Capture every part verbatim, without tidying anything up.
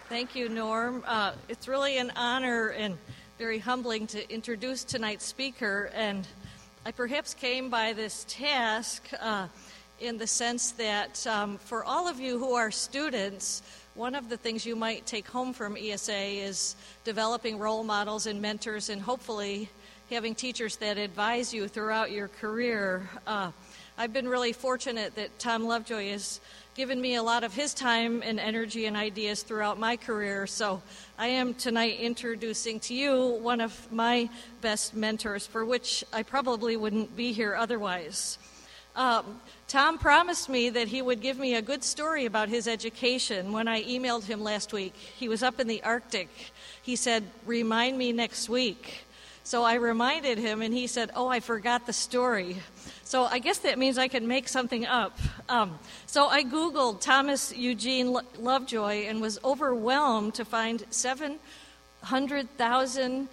Thank you, Norm. Uh, it's really an honor and very humbling to introduce tonight's speaker, and I perhaps came by this task uh, in the sense that um, for all of you who are students, one of the things you might take home from E S A is developing role models and mentors, and hopefully having teachers that advise you throughout your career. Uh, I've been really fortunate that Tom Lovejoy has given me a lot of his time and energy and ideas throughout my career, so I am tonight introducing to you one of my best mentors, for which I probably wouldn't be here otherwise. Um, Tom promised me that he would give me a good story about his education when I emailed him last week. He was up in the Arctic. He said, "Remind me next week." So I reminded him, and he said, "Oh, I forgot the story." So I guess that means I can make something up. Um, so I Googled Thomas Eugene Lo- Lovejoy and was overwhelmed to find seven hundred thousand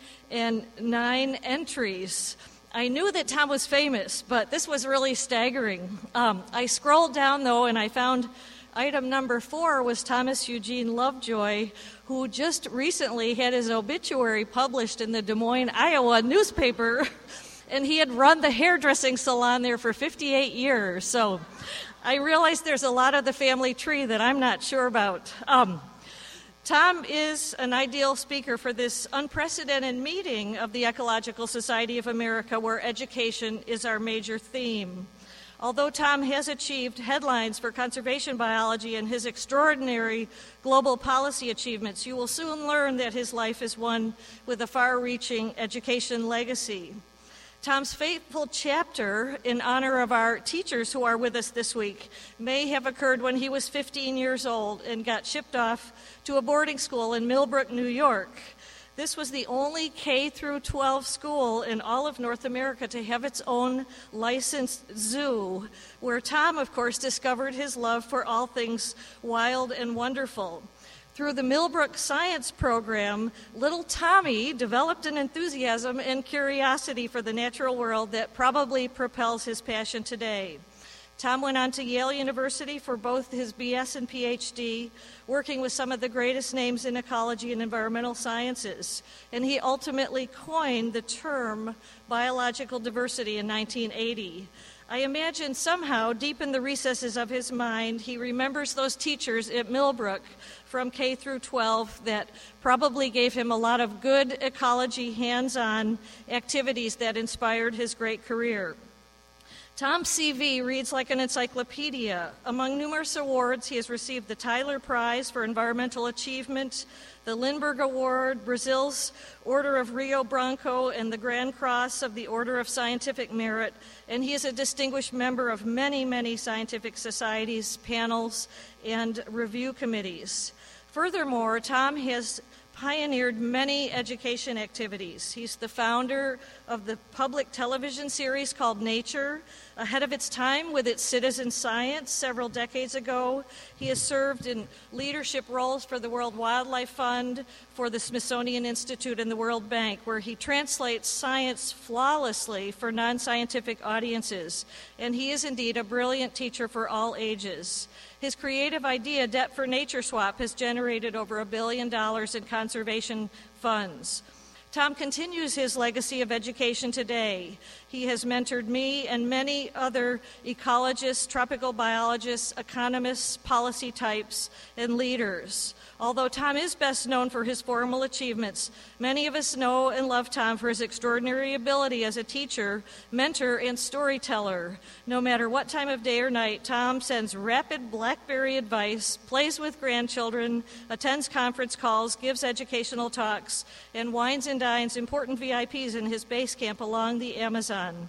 nine entries. I knew that Tom was famous, but this was really staggering. Um, I scrolled down, though, and I found item number four was Thomas Eugene Lovejoy, who just recently had his obituary published in the Des Moines, Iowa newspaper, and he had run the hairdressing salon there for fifty-eight years. So I realized there's a lot of the family tree that I'm not sure about. Um, Tom is an ideal speaker for this unprecedented meeting of the Ecological Society of America, where education is our major theme. Although Tom has achieved headlines for conservation biology and his extraordinary global policy achievements, you will soon learn that his life is one with a far-reaching education legacy. Tom's fateful chapter in honor of our teachers who are with us this week may have occurred when he was fifteen years old and got shipped off to a boarding school in Millbrook, New York. This was the only K through twelve school in all of North America to have its own licensed zoo, where Tom, of course, discovered his love for all things wild and wonderful. Through the Millbrook Science Program, little Tommy developed an enthusiasm and curiosity for the natural world that probably propels his passion today. Tom went on to Yale University for both his B S and P H D, working with some of the greatest names in ecology and environmental sciences. And he ultimately coined the term biological diversity in nineteen eighty. I imagine somehow, deep in the recesses of his mind, he remembers those teachers at Millbrook from K through twelve that probably gave him a lot of good ecology hands-on activities that inspired his great career. Tom's C V reads like an encyclopedia. Among numerous awards, he has received the Tyler Prize for Environmental Achievement, the Lindbergh Award, Brazil's Order of Rio Branco, and the Grand Cross of the Order of Scientific Merit, and he is a distinguished member of many, many scientific societies, panels, and review committees. Furthermore, Tom has pioneered many education activities. He's the founder of the public television series called Nature, ahead of its time with its citizen science several decades ago. He has served in leadership roles for the World Wildlife Fund, for the Smithsonian Institute, and the World Bank, where he translates science flawlessly for non-scientific audiences. And he is indeed a brilliant teacher for all ages. His creative idea, Debt for Nature Swap, has generated over a billion dollars in conservation funds. Tom continues his legacy of education today. He has mentored me and many other ecologists, tropical biologists, economists, policy types, and leaders. Although Tom is best known for his formal achievements, many of us know and love Tom for his extraordinary ability as a teacher, mentor, and storyteller. No matter what time of day or night, Tom sends rapid BlackBerry advice, plays with grandchildren, attends conference calls, gives educational talks, and wines and dines important V I Ps in his base camp along the Amazon.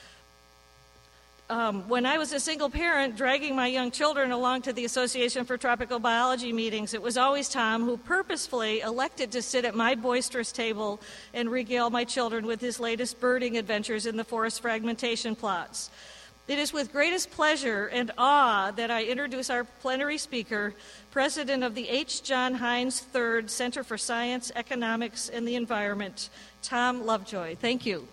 Um, when I was a single parent dragging my young children along to the Association for Tropical Biology meetings, it was always Tom who purposefully elected to sit at my boisterous table and regale my children with his latest birding adventures in the forest fragmentation plots. It is with greatest pleasure and awe that I introduce our plenary speaker, President of the H. John Heinz the third Center for Science, Economics, and the Environment, Tom Lovejoy. Thank you.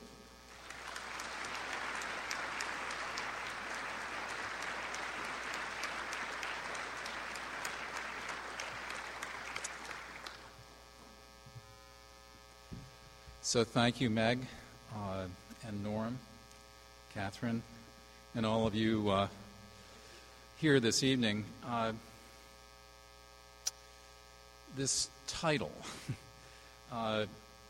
So thank you, Meg, uh, and Norm, Catherine, and all of you uh, here this evening. Uh, this title, uh,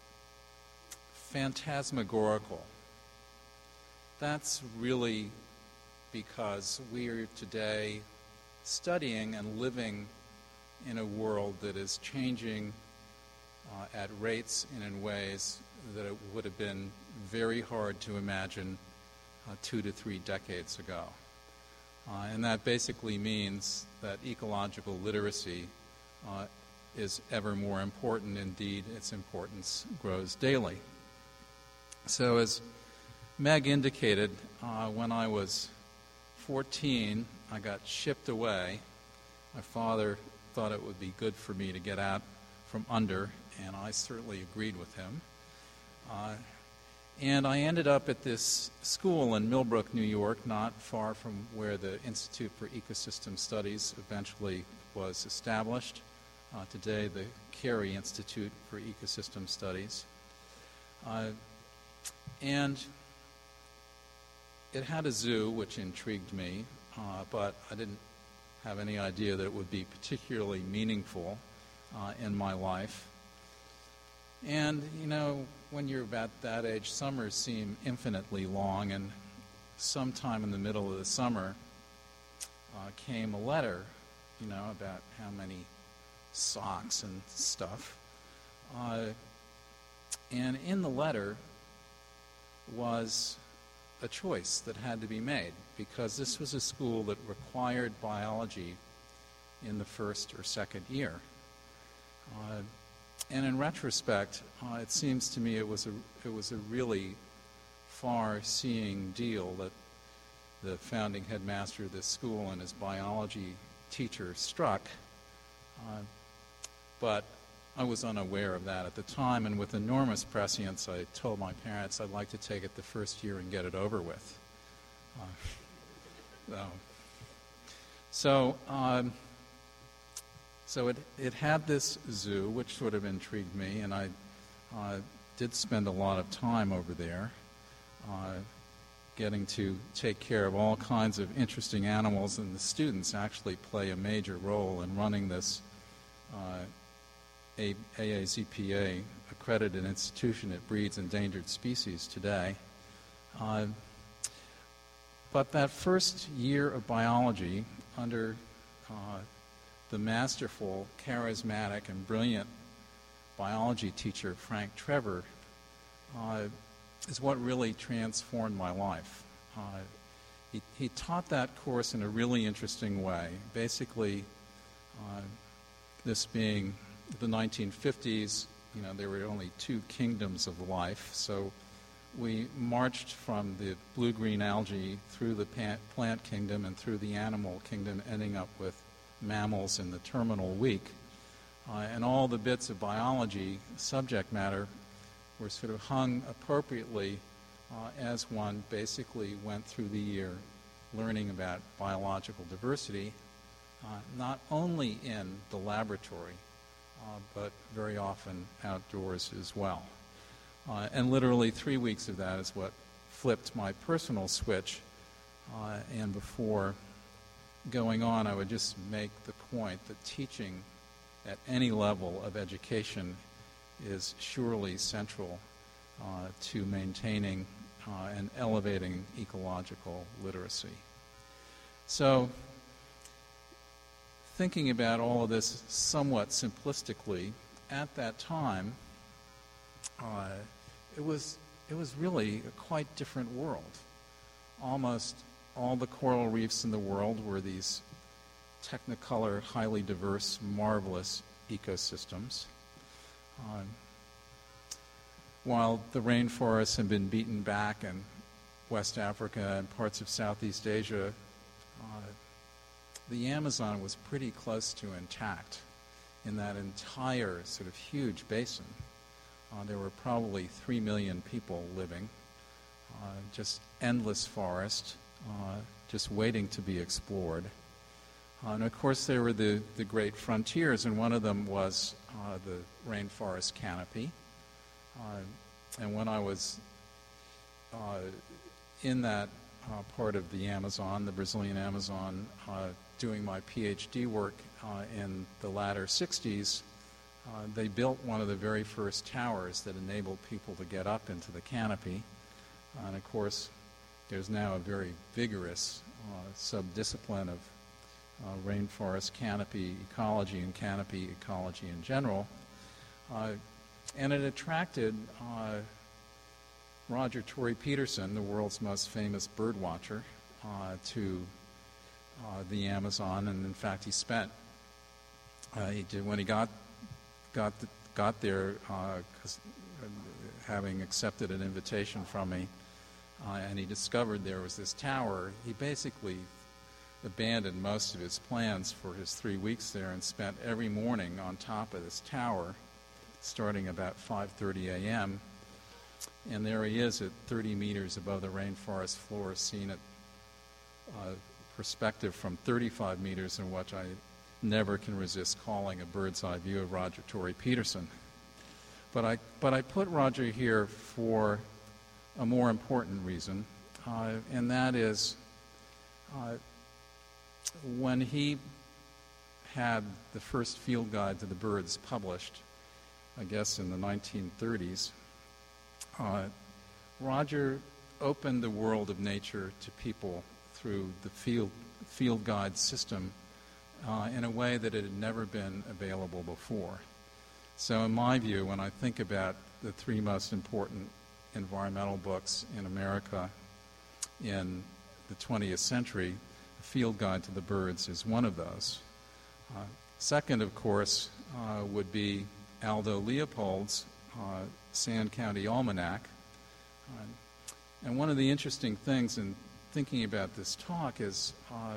Phantasmagorical, that's really because we are today studying and living in a world that is changing uh, at rates and in ways that it would have been very hard to imagine uh, two to three decades ago. Uh, and that basically means that ecological literacy uh, is ever more important. Indeed, its importance grows daily. So as Meg indicated, uh, when I was fourteen, I got shipped away. My father thought it would be good for me to get out from under, and I certainly agreed with him. Uh, and I ended up at this school in Millbrook, New York, not far from where the Institute for Ecosystem Studies eventually was established. Uh, today, the Carey Institute for Ecosystem Studies. Uh, and it had a zoo, which intrigued me, uh, but I didn't have any idea that it would be particularly meaningful uh, in my life. And, you know, when you're about that age, summers seem infinitely long, and sometime in the middle of the summer uh, came a letter, you know, about how many socks and stuff. Uh, and in the letter was a choice that had to be made, because this was a school that required biology in the first or second year. Uh, and in retrospect, uh, it seems to me it was a it was a really far-seeing deal that the founding headmaster of this school and his biology teacher struck. Uh, but I was unaware of that at the time, and with enormous prescience, I told my parents I'd like to take it the first year and get it over with. Uh, so, so, um, so it it had this zoo, which sort of intrigued me, and I uh, did spend a lot of time over there, uh, getting to take care of all kinds of interesting animals, and the students actually play a major role in running this uh, A A Z P A accredited institution that breeds endangered species today. Uh, but that first year of biology under uh, the masterful, charismatic, and brilliant biology teacher Frank Trevor uh, is what really transformed my life. Uh, he, he taught that course in a really interesting way. Basically, uh, this being the nineteen fifties, you know, there were only two kingdoms of life, so we marched from the blue-green algae through the plant kingdom and through the animal kingdom, ending up with mammals in the terminal week. Uh, and all the bits of biology, subject matter, were sort of hung appropriately uh, as one basically went through the year learning about biological diversity, uh, not only in the laboratory, Uh, but very often outdoors as well. Uh, and literally three weeks of that is what flipped my personal switch. Uh, and before going on, I would just make the point that teaching at any level of education is surely central uh, to maintaining uh, and elevating ecological literacy. So, thinking about all of this somewhat simplistically, at that time, uh, it was it was really a quite different world. Almost all the coral reefs in the world were these technicolor, highly diverse, marvelous ecosystems. Uh, while the rainforests had been beaten back in West Africa and parts of Southeast Asia, uh, the Amazon was pretty close to intact in that entire sort of huge basin. Uh, there were probably three million people living, uh, just endless forest, uh, just waiting to be explored. Uh, and of course there were the, the great frontiers, and one of them was uh, the rainforest canopy. Uh, and when I was uh, in that uh, part of the Amazon, the Brazilian Amazon, uh, doing my PhD work uh, in the latter sixties, uh, they built one of the very first towers that enabled people to get up into the canopy. Uh, and of course, there's now a very vigorous uh, subdiscipline of uh, rainforest canopy ecology and canopy ecology in general. Uh, and it attracted uh, Roger Tory Peterson, the world's most famous bird watcher, uh, to uh, the Amazon. And in fact, he spent, uh, he did, when he got, got, the, got there, uh, 'cause, uh, having accepted an invitation from me, uh, and he discovered there was this tower, he basically abandoned most of his plans for his three weeks there and spent every morning on top of this tower, starting about five thirty a.m., and there he is at thirty meters above the rainforest floor, seen at uh, perspective from thirty-five meters, in which I never can resist calling a bird's eye view of Roger Tory Peterson. But I, but I put Roger here for a more important reason, uh, and that is uh, when he had the first field guide to the birds published, I guess in the nineteen thirties, uh, Roger opened the world of nature to people through the field, field guide system uh, in a way that it had never been available before. So in my view, when I think about the three most important environmental books in America in the twentieth century, The Field Guide to the Birds is one of those. Uh, second, of course, uh, would be Aldo Leopold's uh, Sand County Almanac. Uh, and one of the interesting things in thinking about this talk is, uh,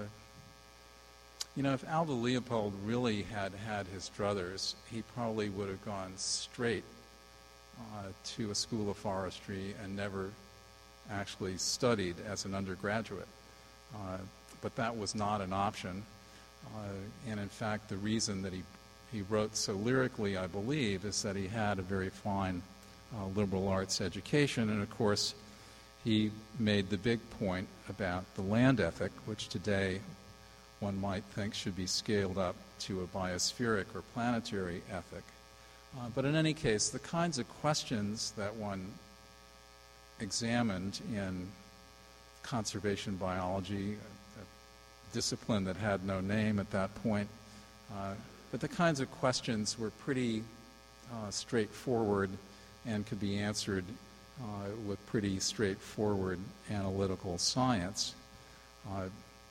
you know, if Aldo Leopold really had had his druthers, he probably would have gone straight uh, to a school of forestry and never actually studied as an undergraduate. Uh, but that was not an option. Uh, and in fact, the reason that he, he wrote so lyrically, I believe, is that he had a very fine uh, liberal arts education. And of course, he made the big point about the land ethic, which today one might think should be scaled up to a biospheric or planetary ethic. Uh, but in any case, the kinds of questions that one examined in conservation biology, a discipline that had no name at that point, uh, but the kinds of questions were pretty uh, straightforward and could be answered uh, with pretty straightforward analytical science. Uh,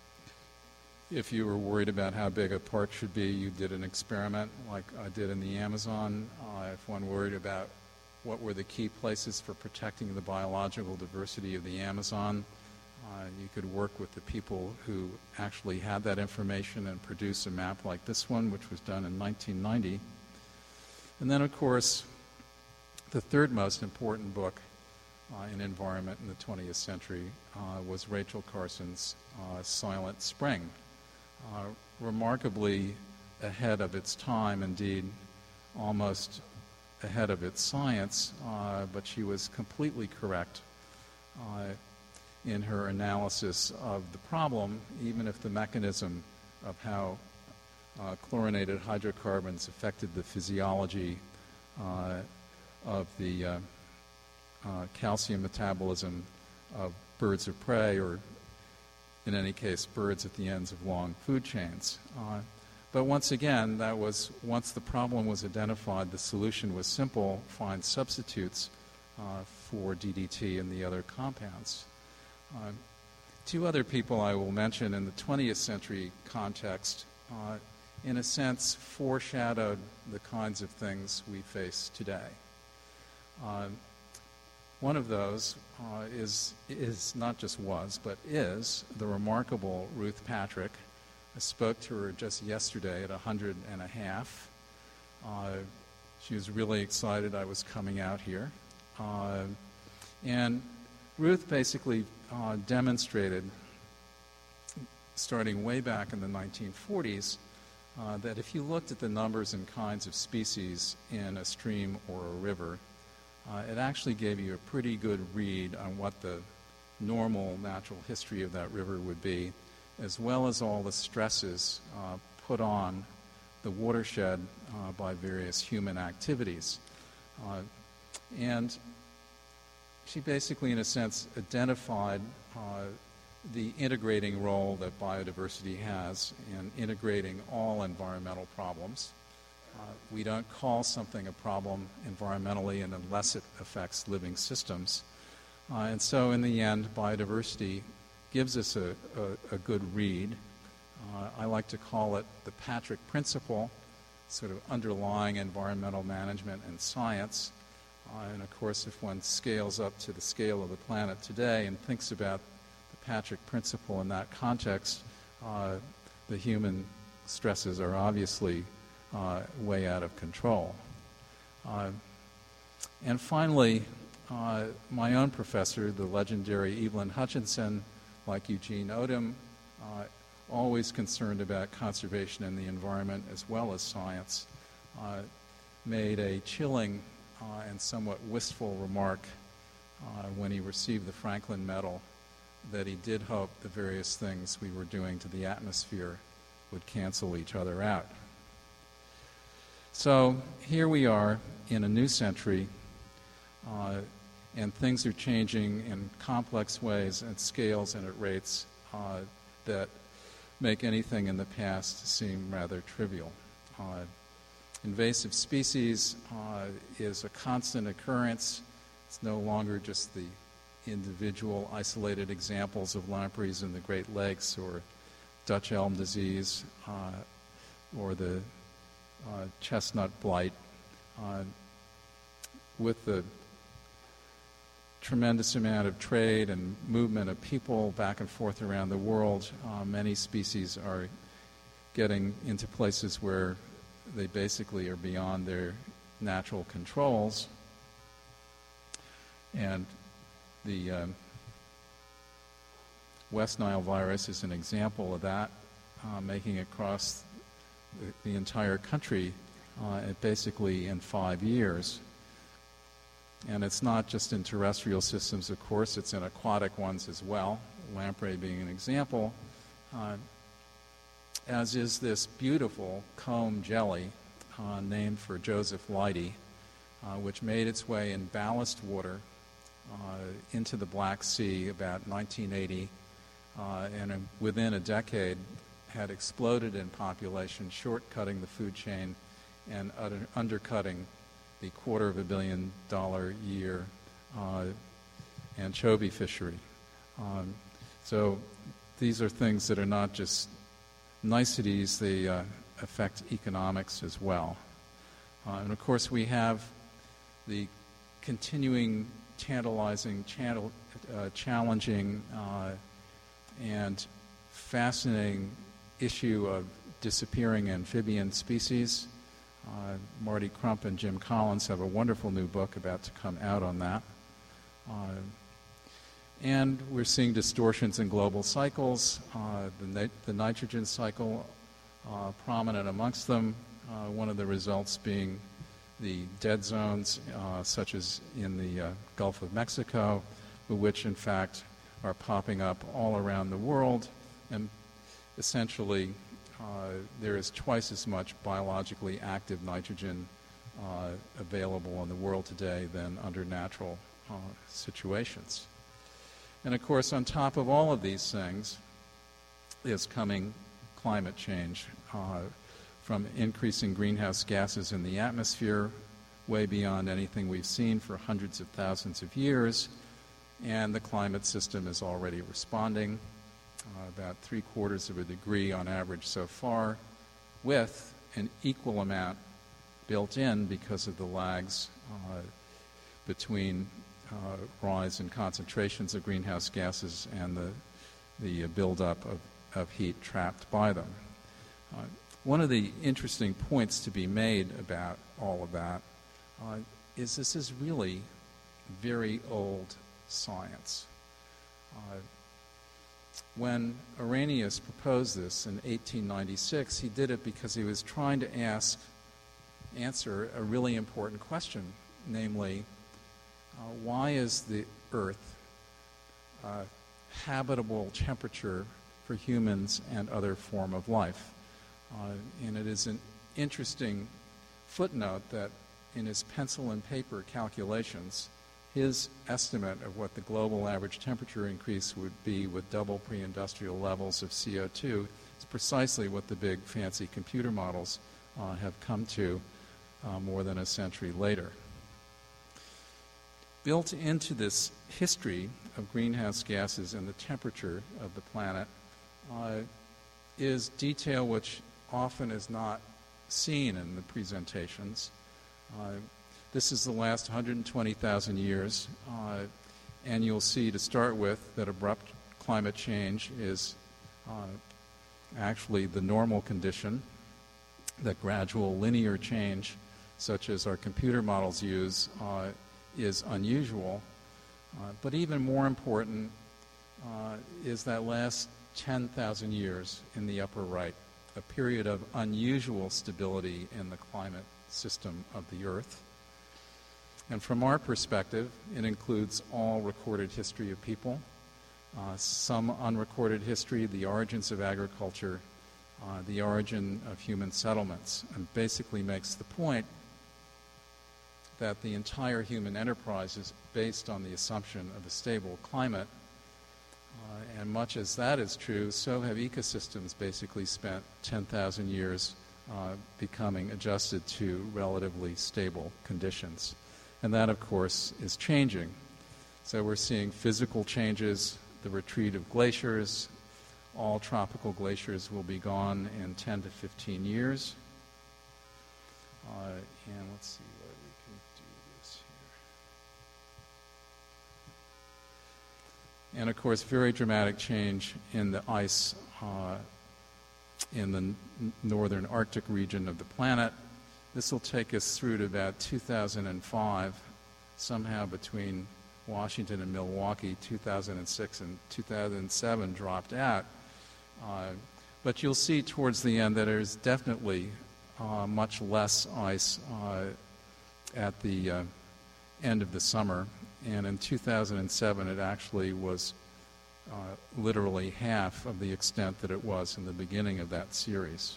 If you were worried about how big a park should be, you did an experiment like I did in the Amazon. Uh, if one worried about what were the key places for protecting the biological diversity of the Amazon, uh, you could work with the people who actually had that information and produce a map like this one, which was done in nineteen ninety. And then, of course, the third most important book uh, in environment in the twentieth century uh, was Rachel Carson's uh, Silent Spring. Uh, remarkably ahead of its time, indeed almost ahead of its science, uh, but she was completely correct uh, in her analysis of the problem, even if the mechanism of how uh, chlorinated hydrocarbons affected the physiology uh, of the uh, uh, calcium metabolism of birds of prey, or in any case, birds at the ends of long food chains. Uh, but once again, that was, once the problem was identified, the solution was simple: find substitutes uh, for D D T and the other compounds. Uh, two other people I will mention in the twentieth century context, uh, in a sense, foreshadowed the kinds of things we face today. Uh, One of those uh, is, is not just was, but is the remarkable Ruth Patrick. I spoke to her just yesterday at a hundred and a half. Uh, she was really excited I was coming out here. Uh, and Ruth basically uh, demonstrated, starting way back in the nineteen forties, uh, that if you looked at the numbers and kinds of species in a stream or a river, uh, it actually gave you a pretty good read on what the normal natural history of that river would be, as well as all the stresses uh, put on the watershed uh, by various human activities. Uh, and she basically, in a sense, identified uh, the integrating role that biodiversity has in integrating all environmental problems. Uh, we don't call something a problem environmentally and unless it affects living systems. Uh, and so in the end, biodiversity gives us a, a, a good read. Uh, I like to call it the Patrick Principle, sort of underlying environmental management and science. Uh, and of course, if one scales up to the scale of the planet today and thinks about the Patrick Principle in that context, uh, the human stresses are obviously uh, way out of control. Uh, and finally, uh, my own professor, the legendary Evelyn Hutchinson, like Eugene Odum, uh, always concerned about conservation and the environment as well as science, uh, made a chilling uh, and somewhat wistful remark uh, when he received the Franklin Medal that he did hope the various things we were doing to the atmosphere would cancel each other out. So here we are in a new century, uh, and things are changing in complex ways at scales and at rates uh, that make anything in the past seem rather trivial. Uh, invasive species uh, is a constant occurrence. It's no longer just the individual isolated examples of lampreys in the Great Lakes or Dutch elm disease uh, or the uh, chestnut blight. Uh, with the tremendous amount of trade and movement of people back and forth around the world, uh, many species are getting into places where they basically are beyond their natural controls. And the uh, West Nile virus is an example of that, uh, making it across the, the entire country uh, at basically in five years. And it's not just in terrestrial systems, of course, it's in aquatic ones as well, lamprey being an example, uh, as is this beautiful comb jelly uh, named for Joseph Leidy, uh, which made its way in ballast water uh, into the Black Sea about nineteen eighty, uh, and uh, within a decade had exploded in population, short-cutting the food chain and under- undercutting the quarter of a billion dollar year uh, anchovy fishery. Um, so these are things that are not just niceties, they uh, affect economics as well. Uh, and of course we have the continuing tantalizing, channel, uh, challenging uh, and fascinating issue of disappearing amphibian species. Uh, Marty Crump and Jim Collins have a wonderful new book about to come out on that. Uh, and we're seeing distortions in global cycles, uh, the, nit- the nitrogen cycle uh, prominent amongst them, uh, one of the results being the dead zones, uh, such as in the uh, Gulf of Mexico, which in fact are popping up all around the world, and essentially Uh, there is twice as much biologically active nitrogen uh, available in the world today than under natural uh, situations. And of course, on top of all of these things is coming climate change, uh, from increasing greenhouse gases in the atmosphere way beyond anything we've seen for hundreds of thousands of years, and the climate system is already responding. Uh, about three quarters of a degree on average so far, with an equal amount built in because of the lags uh, between uh, rise in concentrations of greenhouse gases and the, the buildup of, of heat trapped by them. Uh, one of the interesting points to be made about all of that uh, is this is really very old science. Uh, When Arrhenius proposed this in eighteen ninety-six, he did it because he was trying to ask, answer a really important question, namely, why is the Earth uh, habitable temperature for humans and other form of life? Uh, and it is an interesting footnote that in his pencil and paper calculations, his estimate of what the global average temperature increase would be with double pre-industrial levels of C O two is precisely what the big fancy computer models uh, have come to uh, more than a century later. Built into this history of greenhouse gases and the temperature of the planet uh, is detail which often is not seen in the presentations. Uh, this is the last one hundred twenty thousand years, uh, and you'll see to start with that abrupt climate change is uh, actually the normal condition, that gradual linear change, such as our computer models use, uh, is unusual. Uh, but even more important uh, is that last ten thousand years in the upper right, a period of unusual stability in the climate system of the Earth. And from our perspective, it includes all recorded history of people, uh, some unrecorded history, the origins of agriculture, uh, the origin of human settlements, and basically makes the point that the entire human enterprise is based on the assumption of a stable climate. Uh, and much as that is true, so have ecosystems basically spent ten thousand years uh, becoming adjusted to relatively stable conditions. And that, of course, is changing. So we're seeing physical changes, the retreat of glaciers. All tropical glaciers will be gone in ten to fifteen years. Uh, and let's see whether we can do this here. And of course, very dramatic change in the ice uh, in the n- northern Arctic region of the planet. This will take us through to about two thousand five, somehow between Washington and Milwaukee. Two thousand six and two thousand seven dropped out. Uh, but you'll see towards the end that there's definitely uh, much less ice uh, at the uh, end of the summer. And in two thousand seven, it actually was uh, literally half of the extent that it was in the beginning of that series.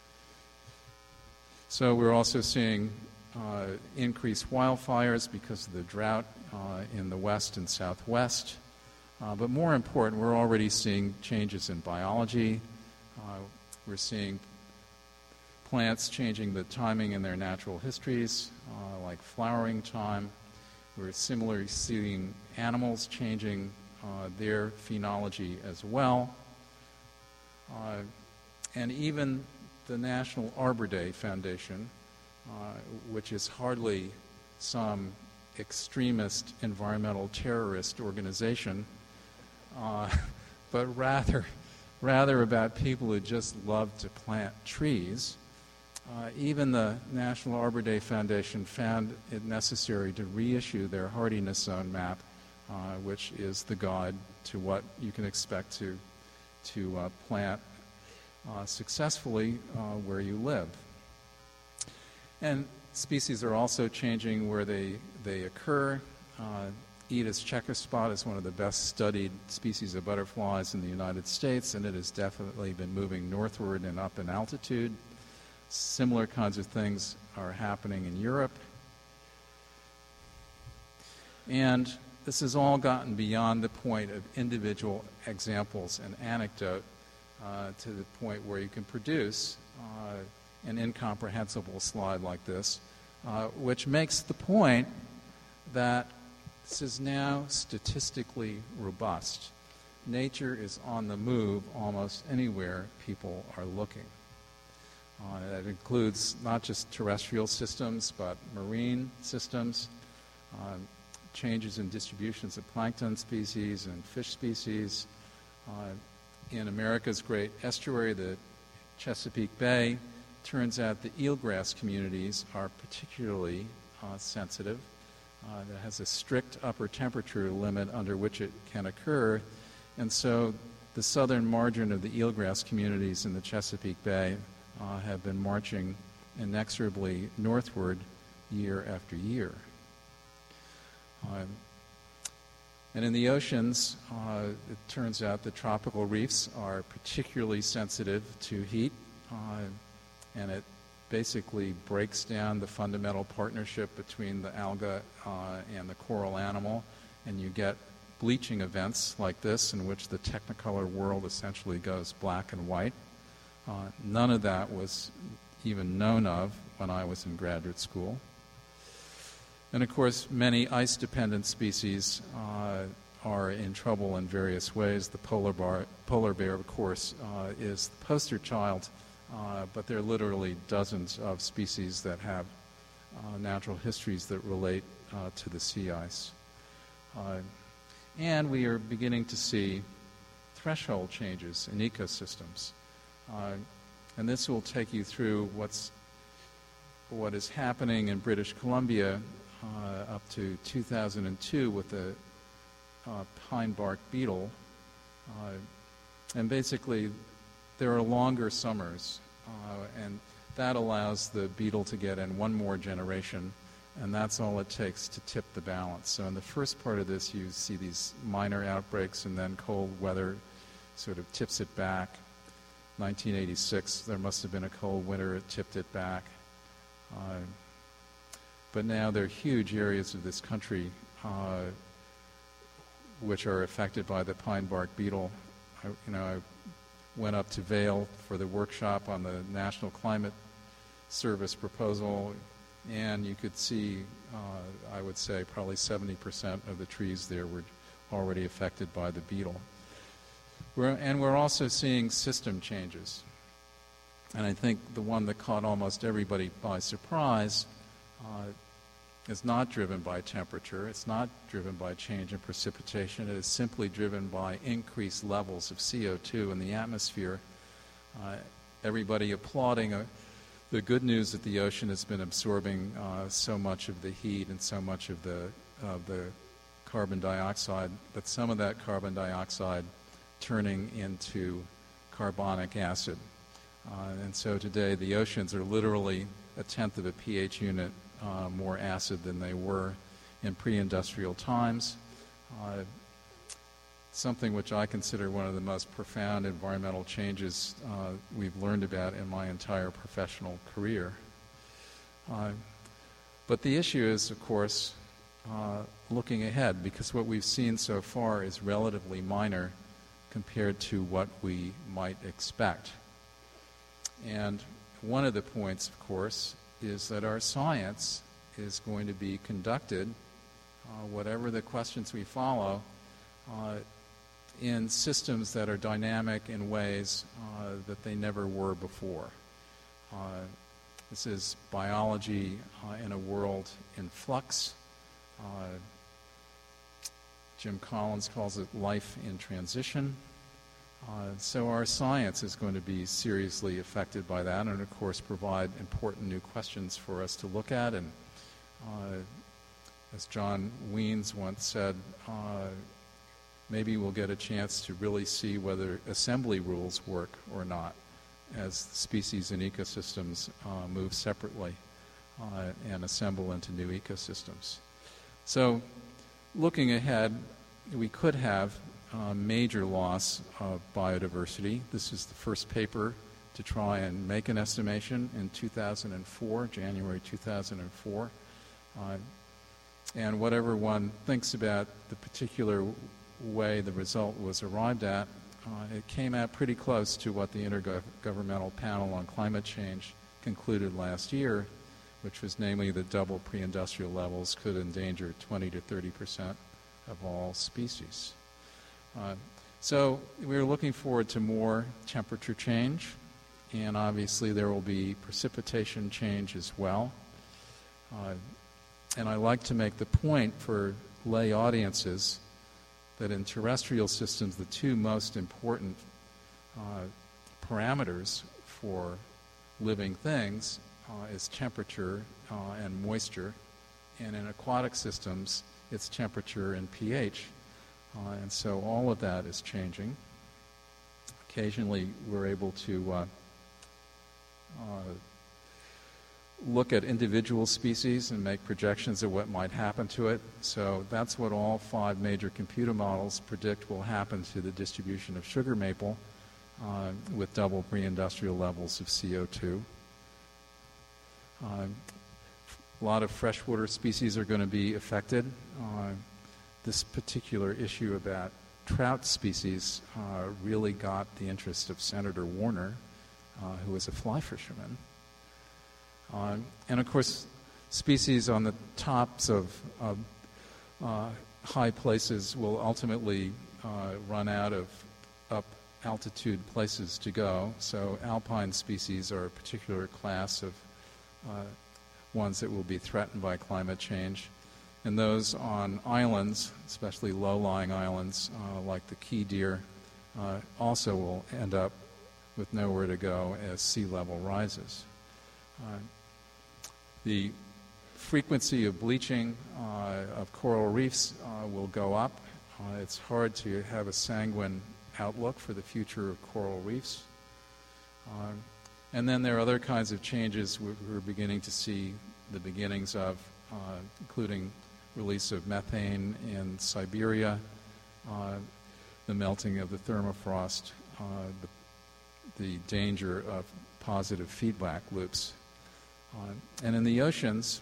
So we're also seeing uh, increased wildfires because of the drought uh, in the west and southwest. Uh, but more important, we're already seeing changes in biology. Uh, we're seeing plants changing the timing in their natural histories, uh, like flowering time. We're similarly seeing animals changing uh, their phenology as well. Uh, and even the National Arbor Day Foundation, uh, which is hardly some extremist environmental terrorist organization, uh, but rather, rather about people who just love to plant trees. Uh, even the National Arbor Day Foundation found it necessary to reissue their hardiness zone map, uh, which is the guide to what you can expect to, to uh, plant uh, successfully uh, where you live. And species are also changing where they, they occur. Uh, Aedes checkerspot is one of the best studied species of butterflies in the United States, and it has definitely been moving northward and up in altitude. Similar kinds of things are happening in Europe. And this has all gotten beyond the point of individual examples and anecdote uh, to the point where you can produce uh, an incomprehensible slide like this, uh, which makes the point that this is now statistically robust. Nature is on the move almost anywhere people are looking. Uh, that includes not just terrestrial systems, but marine systems, uh, changes in distributions of plankton species and fish species. Uh, in America's great estuary, the Chesapeake Bay, turns out the eelgrass communities are particularly uh, sensitive. Uh, that has a strict upper temperature limit under which it can occur. And so the southern margin of the eelgrass communities in the Chesapeake Bay uh, have been marching inexorably northward year after year. Um, and in the oceans, uh, it turns out that tropical reefs are particularly sensitive to heat, uh, and it basically breaks down the fundamental partnership between the alga uh, and the coral animal, and you get bleaching events like this in which the technicolor world essentially goes black and white. Uh, none of that was even known of when I was in graduate school. And of course, many ice-dependent species uh, are in trouble in various ways. The polar, bar, polar bear, of course, uh, is the poster child, uh, but there are literally dozens of species that have uh, natural histories that relate uh, to the sea ice. Uh, and we are beginning to see threshold changes in ecosystems. Uh, and this will take you through what's what is happening in British Columbia uh, up to two thousand two with the uh, pine bark beetle. Uh, and basically, there are longer summers, uh, and that allows the beetle to get in one more generation, and that's all it takes to tip the balance. So in the first part of this, you see these minor outbreaks, and then cold weather sort of tips it back. nineteen eighty-six, there must have been a cold winter, it tipped it back. Uh, but now there are huge areas of this country uh, which are affected by the pine bark beetle. I, you know, I went up to Vail for the workshop on the National Climate Service proposal, and you could see, uh, I would say, probably seventy percent of the trees there were already affected by the beetle. We're, and we're also seeing system changes. And I think the one that caught almost everybody by surprise uh, is not driven by temperature. It's not driven by change in precipitation. It is simply driven by increased levels of C O two in the atmosphere. Uh, everybody applauding uh, the good news that the ocean has been absorbing uh, so much of the heat and so much of the, of the carbon dioxide, but some of that carbon dioxide turning into carbonic acid. Uh, and so today the oceans are literally a tenth of a pH unit uh, more acid than they were in pre-industrial times. Uh, something which I consider one of the most profound environmental changes uh, we've learned about in my entire professional career. Uh, but the issue is, of course, uh, looking ahead, because what we've seen so far is relatively minor compared to what we might expect. And one of the points, of course, is that our science is going to be conducted, uh, whatever the questions we follow, uh, in systems that are dynamic in ways uh, that they never were before. Uh, this is biology uh, in a world in flux. Uh, Jim Collins calls it life in transition. Uh, so our science is going to be seriously affected by that, and of course provide important new questions for us to look at. And uh, as John Weens once said, uh, maybe we'll get a chance to really see whether assembly rules work or not as species and ecosystems uh, move separately uh, and assemble into new ecosystems. So looking ahead, we could have Uh, major loss of biodiversity. This is the first paper to try and make an estimation in two thousand four, January two thousand four. Uh, and whatever one thinks about the particular way the result was arrived at, uh, it came out pretty close to what the Intergovernmental Panel on Climate Change concluded last year, which was namely that double pre-industrial levels could endanger twenty to thirty percent of all species. Uh, so we're looking forward to more temperature change, and obviously there will be precipitation change as well. Uh, and I like to make the point for lay audiences that in terrestrial systems, the two most important uh, parameters for living things uh, is temperature uh, and moisture, and in aquatic systems, it's temperature and pH. Uh, and so all of that is changing. Occasionally we're able to uh, uh, look at individual species and make projections of what might happen to it. So that's what all five major computer models predict will happen to the distribution of sugar maple uh, with double pre-industrial levels of C O two. Uh, a lot of freshwater species are going to be affected. Uh, this particular issue about trout species uh, really got the interest of Senator Warner, uh, who was a fly fisherman. Uh, and of course, species on the tops of uh, uh, high places will ultimately uh, run out of up altitude places to go. So alpine species are a particular class of uh, ones that will be threatened by climate change. And those on islands, especially low-lying islands uh, like the key deer, uh, also will end up with nowhere to go as sea level rises. Uh, the frequency of bleaching uh, of coral reefs uh, will go up. Uh, it's hard to have a sanguine outlook for the future of coral reefs. Uh, and then there are other kinds of changes we're, we're beginning to see the beginnings of, uh, including release of methane in Siberia, uh, the melting of the thermofrost, uh, the, the danger of positive feedback loops. Uh, and in the oceans,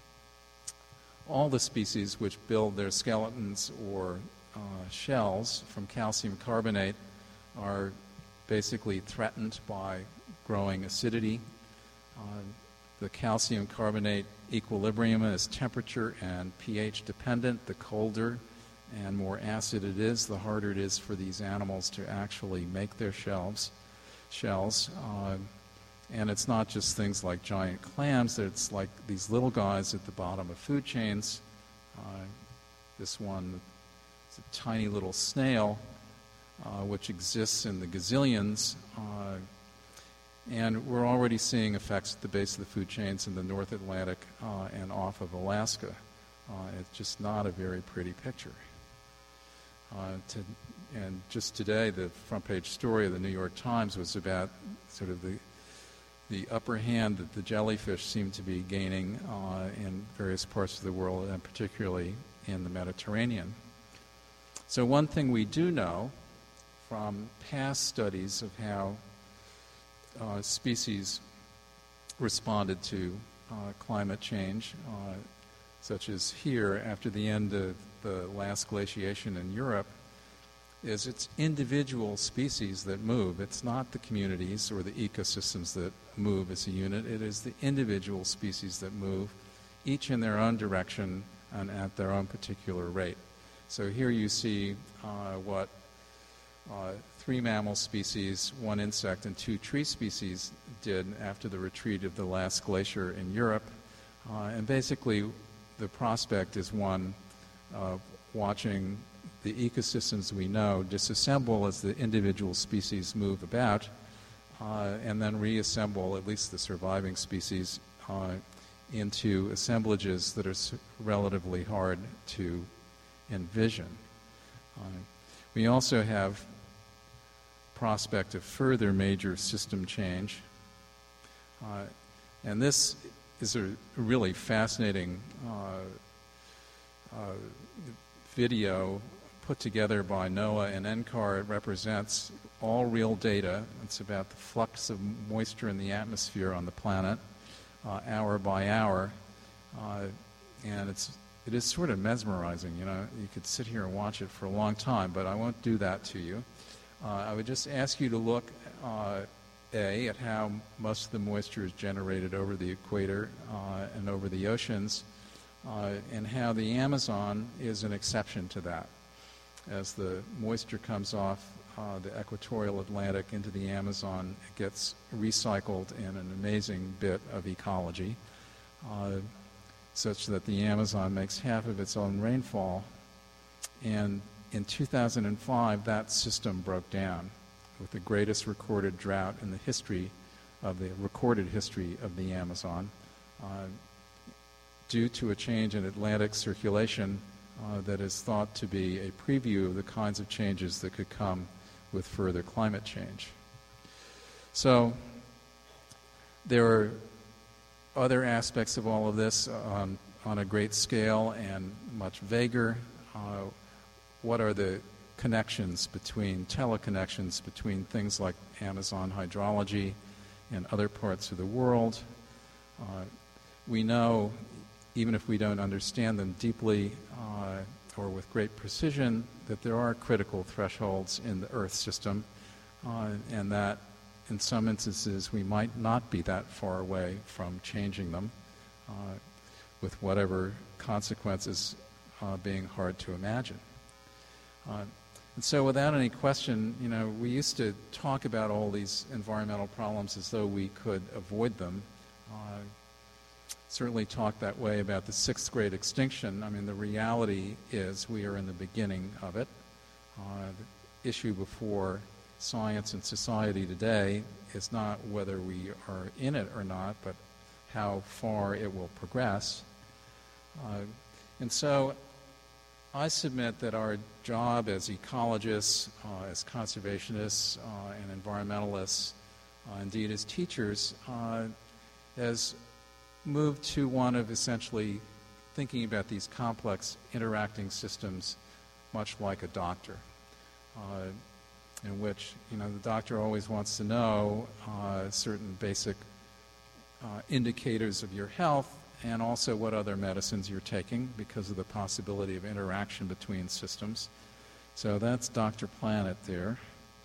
all the species which build their skeletons or uh, shells from calcium carbonate are basically threatened by growing acidity. Uh, the calcium carbonate equilibrium is temperature and pH dependent. The colder and more acid it is, the harder it is for these animals to actually make their shells. shells. Uh, And it's not just things like giant clams, it's like these little guys at the bottom of food chains. Uh, this one is a tiny little snail, uh, which exists in the gazillions. Uh, and we're already seeing effects at the base of the food chains in the North Atlantic uh, and off of Alaska. Uh, it's just not a very pretty picture. Uh, to, and just today, the front page story of the New York Times was about sort of the the upper hand that the jellyfish seem to be gaining uh, in various parts of the world, and particularly in the Mediterranean. So one thing we do know from past studies of how uh, species responded to uh, climate change, uh, such as here after the end of the last glaciation in Europe, is it's individual species that move. It's not the communities or the ecosystems that move as a unit. It is the individual species that move, each in their own direction and at their own particular rate. So here you see uh, what uh, three mammal species, one insect, and two tree species did after the retreat of the last glacier in Europe. Uh, and basically, the prospect is one of watching the ecosystems we know disassemble as the individual species move about, uh, and then reassemble at least the surviving species uh, into assemblages that are s- relatively hard to envision. Uh, we also have prospect of further major system change, uh, and this is a really fascinating uh, uh, video put together by NOAA and N C A R. It represents all real data. It's about the flux of moisture in the atmosphere on the planet, uh, hour by hour, uh, and it's it is sort of mesmerizing. You know, you could sit here and watch it for a long time, but I won't do that to you. Uh, I would just ask you to look, uh, A, at how most of the moisture is generated over the equator uh, and over the oceans, uh, and how the Amazon is an exception to that. As the moisture comes off uh, the equatorial Atlantic into the Amazon, it gets recycled in an amazing bit of ecology, uh, such that the Amazon makes half of its own rainfall. And in two thousand five, that system broke down with the greatest recorded drought in the history of the recorded history of the Amazon, uh, due to a change in Atlantic circulation Uh, that is thought to be a preview of the kinds of changes that could come with further climate change. So there are other aspects of all of this on, on a great scale and much vaguer. Uh, what are the connections between, teleconnections between things like Amazon hydrology and other parts of the world? Uh, we know, even if we don't understand them deeply uh, or with great precision, that there are critical thresholds in the Earth system, uh, and that in some instances we might not be that far away from changing them, uh, with whatever consequences uh, being hard to imagine. Uh, and so without any question, you know, we used to talk about all these environmental problems as though we could avoid them. Uh, certainly talk that way about the sixth grade extinction. I mean, the reality is we are in the beginning of it. Uh, the issue before science and society today is not whether we are in it or not, but how far it will progress. Uh, and so I submit that our job as ecologists, uh, as conservationists, uh, and environmentalists, uh, indeed as teachers, uh, has moved to one of essentially thinking about these complex interacting systems much like a doctor, uh, in which, you know, the doctor always wants to know uh, certain basic uh, indicators of your health and also what other medicines you're taking because of the possibility of interaction between systems. So that's Doctor Planet there.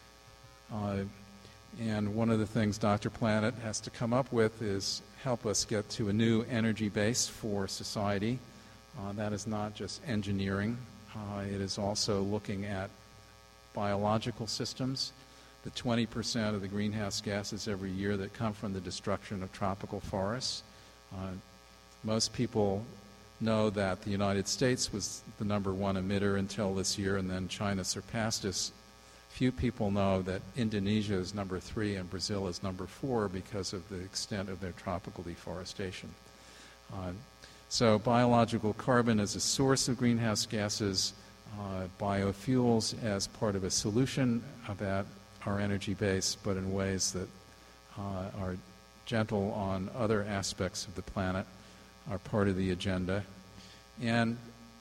Uh, and one of the things Doctor Planet has to come up with is help us get to a new energy base for society. Uh, that is not just engineering. Uh, it is also looking at biological systems, the twenty percent of the greenhouse gases every year that come from the destruction of tropical forests. Uh, most people know that the United States was the number one emitter until this year, and then China surpassed us. Few people know that Indonesia is number three and Brazil is number four because of the extent of their tropical deforestation. Uh, so biological carbon as a source of greenhouse gases, uh, biofuels as part of a solution about our energy base, but in ways that uh, are gentle on other aspects of the planet, are part of the agenda. And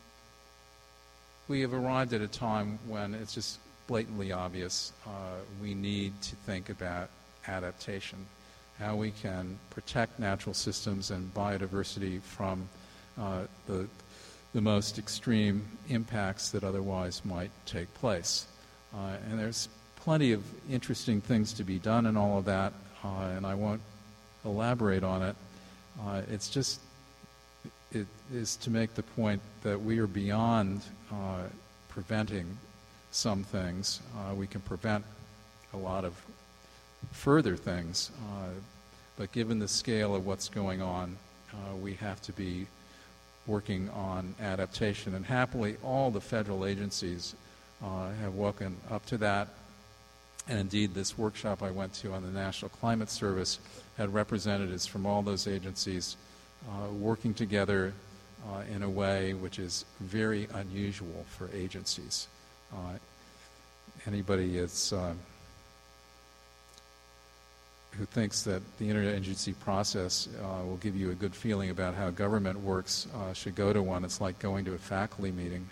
we have arrived at a time when it's just blatantly obvious uh, we need to think about adaptation, how we can protect natural systems and biodiversity from uh, the, the most extreme impacts that otherwise might take place. Uh, and there's plenty of interesting things to be done in all of that, uh, and I won't elaborate on it. Uh, it's just, it is to make the point that we are beyond uh, preventing some things. Uh, we can prevent a lot of further things, uh, but given the scale of what's going on, uh, we have to be working on adaptation. And happily, all the federal agencies uh, have woken up to that. And indeed, this workshop I went to on the National Climate Service had representatives from all those agencies uh, working together uh, in a way which is very unusual for agencies. Uh, anybody is, uh, who thinks that the interagency process uh, will give you a good feeling about how government works uh, should go to one. It's like going to a faculty meeting.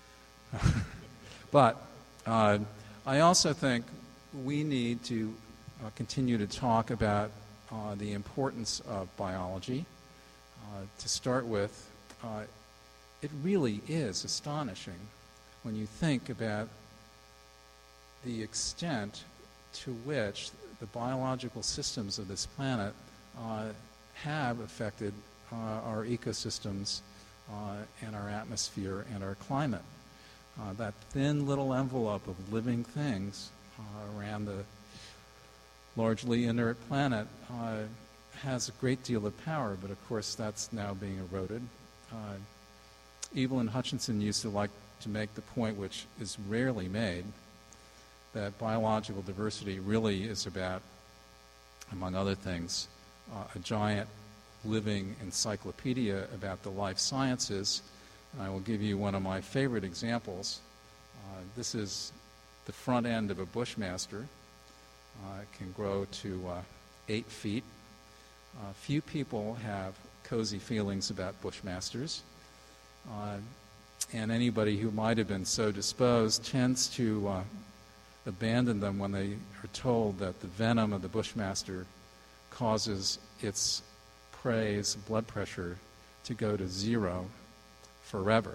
But uh, I also think we need to uh, continue to talk about uh, the importance of biology. Uh, to start with, uh, it really is astonishing when you think about the extent to which the biological systems of this planet uh, have affected uh, our ecosystems uh, and our atmosphere and our climate. Uh, that thin little envelope of living things uh, around the largely inert planet uh, has a great deal of power, but of course that's now being eroded. Uh, Evelyn Hutchinson used to like to make the point, which is rarely made, that biological diversity really is about, among other things, uh, a giant living encyclopedia about the life sciences. And I will give you one of my favorite examples. Uh, this is the front end of a Bushmaster. Uh, it can grow to uh, eight feet. Uh, few people have cozy feelings about Bushmasters, uh, and anybody who might have been so disposed tends to uh, abandon them when they are told that the venom of the Bushmaster causes its prey's blood pressure to go to zero forever.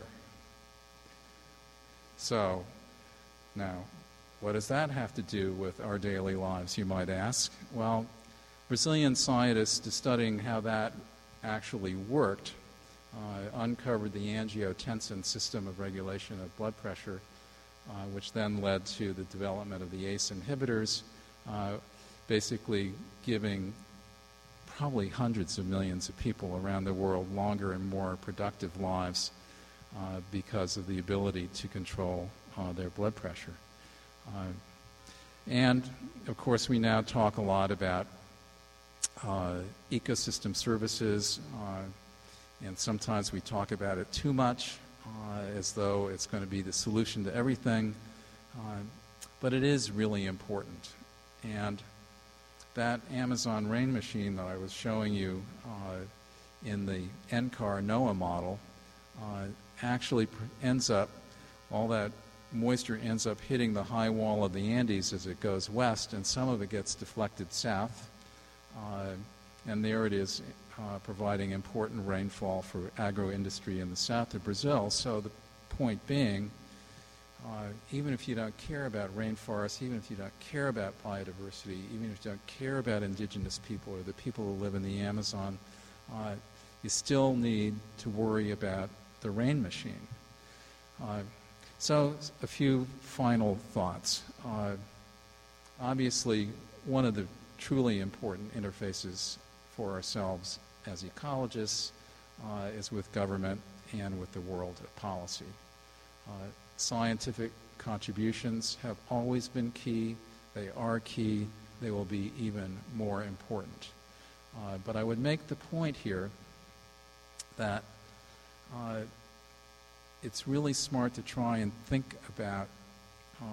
So, now, what does that have to do with our daily lives, you might ask? Well, Brazilian scientists studying how that actually worked uh, uncovered the angiotensin system of regulation of blood pressure, uh, which then led to the development of the A C E inhibitors, uh, basically giving probably hundreds of millions of people around the world longer and more productive lives uh, because of the ability to control uh, their blood pressure. Uh, and, of course, we now talk a lot about uh, ecosystem services, uh, and sometimes we talk about it too much, uh, as though it's going to be the solution to everything, uh, but it is really important. And that Amazon rain machine that I was showing you uh, in the N C A R NOAA model uh, actually pr- ends up, all that moisture ends up hitting the high wall of the Andes as it goes west, and some of it gets deflected south. Uh, and there it is, uh, providing important rainfall for agro-industry in the south of Brazil. So the point being, uh, even if you don't care about rainforests, even if you don't care about biodiversity, even if you don't care about indigenous people or the people who live in the Amazon, uh, you still need to worry about the rain machine. Uh, so a few final thoughts. Uh, obviously, one of the truly important interfaces for ourselves as ecologists uh, is with government and with the world of policy. Uh, scientific contributions have always been key. They are key. They will be even more important. Uh, but I would make the point here that uh, it's really smart to try and think about uh,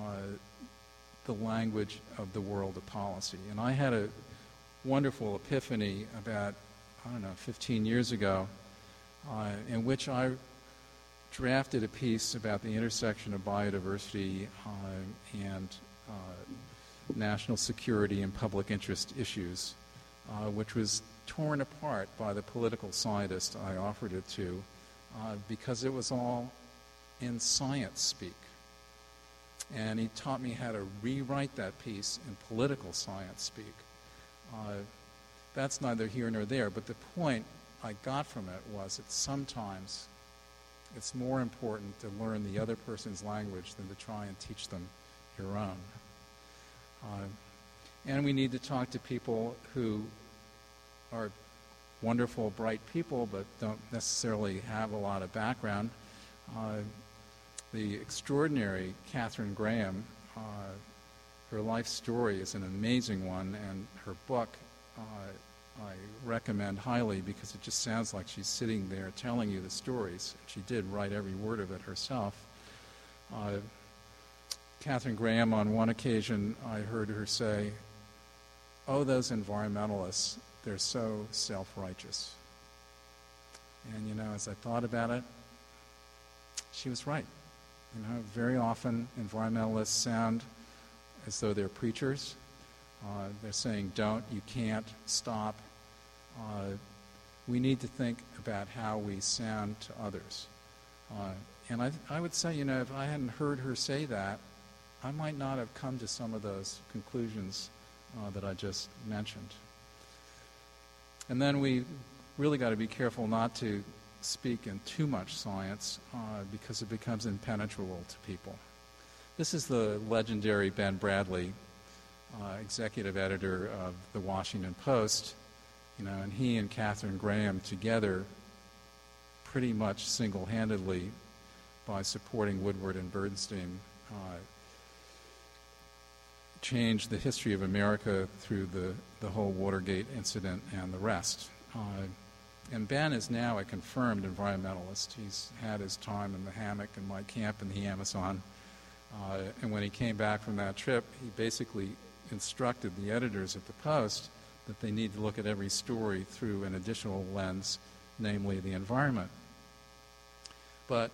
the language of the world of policy. And I had a wonderful epiphany about, I don't know, fifteen years ago, uh, in which I drafted a piece about the intersection of biodiversity uh, and uh, national security and public interest issues, uh, which was torn apart by the political scientist I offered it to uh, because it was all in science speak. And he taught me how to rewrite that piece in political science speak. Uh, that's neither here nor there, but the point I got from it was that sometimes it's more important to learn the other person's language than to try and teach them your own. Uh, and we need to talk to people who are wonderful, bright people, but don't necessarily have a lot of background. Uh, the extraordinary Katharine Graham, uh, her life story is an amazing one, and her book uh, I recommend highly because it just sounds like she's sitting there telling you the stories. She did write every word of it herself. Uh, Katharine Graham, on one occasion, I heard her say, "Oh, those environmentalists, they're so self-righteous." And, you know, as I thought about it, she was right. You know, very often environmentalists sound as though they're preachers. Uh, they're saying, don't, you can't, stop. Uh, we need to think about how we sound to others. Uh, and I, I would say, you know, if I hadn't heard her say that, I might not have come to some of those conclusions uh, that I just mentioned. And then we really got to be careful not to speak in too much science uh, because it becomes impenetrable to people. This is the legendary Ben Bradley, uh, executive editor of the Washington Post, you know, and he and Katharine Graham together pretty much single-handedly, by supporting Woodward and Bernstein, uh, changed the history of America through the, the whole Watergate incident and the rest. Uh, and Ben is now a confirmed environmentalist. He's had his time in the hammock in my camp in the Amazon. Uh, and when he came back from that trip, he basically instructed the editors at the Post that they need to look at every story through an additional lens, namely the environment. But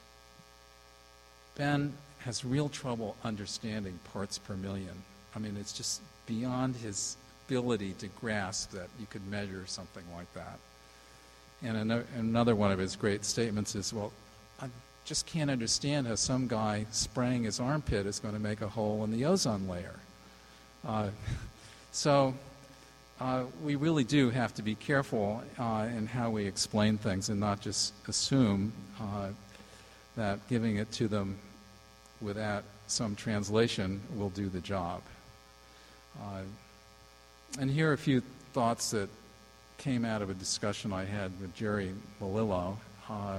Ben has real trouble understanding parts per million. I mean, it's just beyond his ability to grasp that you could measure something like that. And ano- another one of his great statements is, well, I just can't understand how some guy spraying his armpit is going to make a hole in the ozone layer. Uh, so uh, we really do have to be careful uh, in how we explain things and not just assume uh, that giving it to them without some translation will do the job. Uh, and here are a few thoughts that came out of a discussion I had with Jerry Melillo. Uh,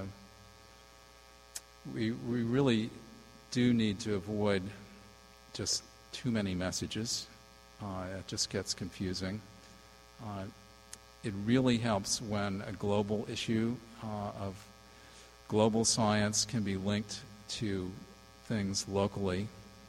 we, we really do need to avoid just too many messages. Uh, it just gets confusing. Uh, it really helps when a global issue uh, of global science can be linked to things locally.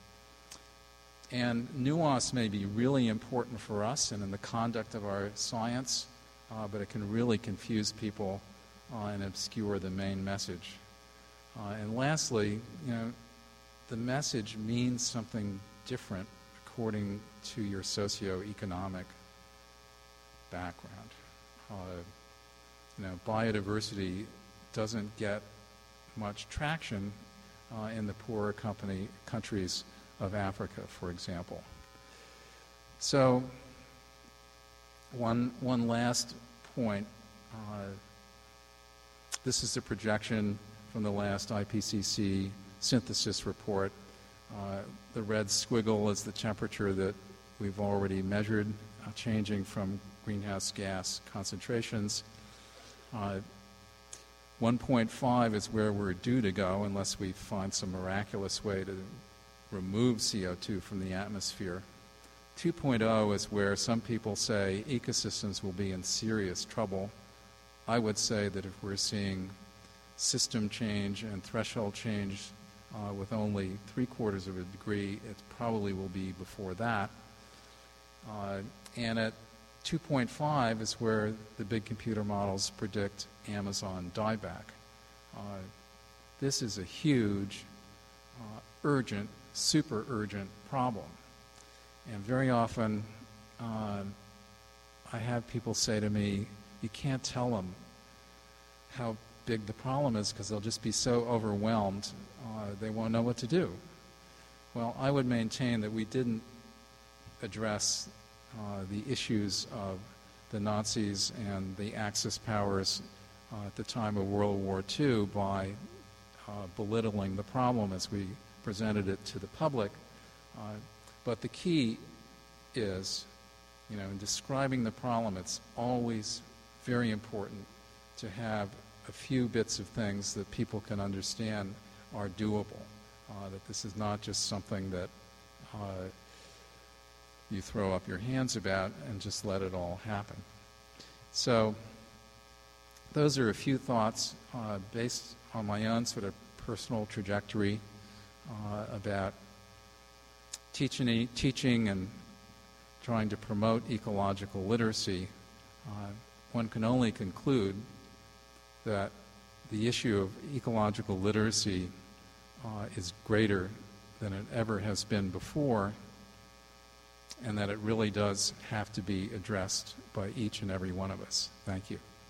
And nuance may be really important for us and in the conduct of our science, uh, but it can really confuse people uh, and obscure the main message. Uh, and lastly, you know, the message means something different according to your socioeconomic background. Uh, you know, biodiversity doesn't get much traction uh, in the poorer company, countries of Africa, for example. So, one one last point. Uh, this is a projection from the last I P C C synthesis report. Uh, the red squiggle is the temperature that we've already measured, uh, changing from greenhouse gas concentrations. Uh, one point five is where we're due to go unless we find some miraculous way to remove C O two from the atmosphere. two point oh is where some people say ecosystems will be in serious trouble. I would say that if we're seeing system change and threshold change uh, with only three quarters of a degree, it probably will be before that. Uh, and at two point five is where the big computer models predict Amazon dieback. Uh, this is a huge, uh, urgent, super urgent problem. And very often uh, I have people say to me, you can't tell them how big the problem is because they'll just be so overwhelmed uh, they won't know what to do. Well, I would maintain that we didn't address uh, the issues of the Nazis and the Axis powers uh, at the time of World War Two by uh, belittling the problem as we presented it to the public. Uh, but the key is, you know, in describing the problem, it's always very important to have a few bits of things that people can understand are doable, uh, that this is not just something that uh, you throw up your hands about and just let it all happen. So those are a few thoughts uh, based on my own sort of personal trajectory uh, about teaching, teaching and trying to promote ecological literacy. Uh, one can only conclude that the issue of ecological literacy uh, is greater than it ever has been before, and that it really does have to be addressed by each and every one of us. Thank you.